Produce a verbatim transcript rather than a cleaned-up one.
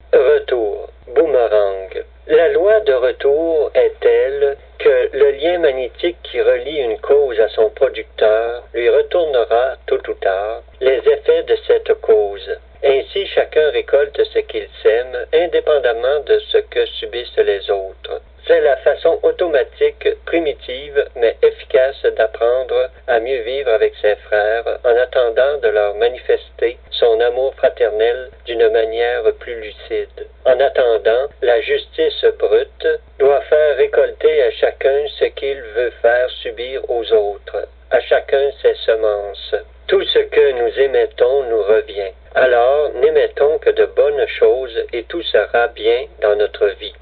Retour. Boomerang. La loi de retour est telle que le lien magnétique qui relie une cause à son producteur lui retournera, tôt ou tard, les effets de cette cause. Ainsi, chacun récolte ce qu'il sème, indépendamment de ce que subissent les autres. C'est la façon automatique, primitive, mais efficace d'apprendre à mieux vivre avec ses frères en attendant de leur manifester son amour fraternel d'une manière plus lucide. En attendant, la justice brute doit faire récolter à chacun ce qu'il veut faire subir aux autres, à chacun ses semences. Tout ce que nous émettons nous revient. Alors, n'émettons que de bonnes choses et tout sera bien dans notre vie.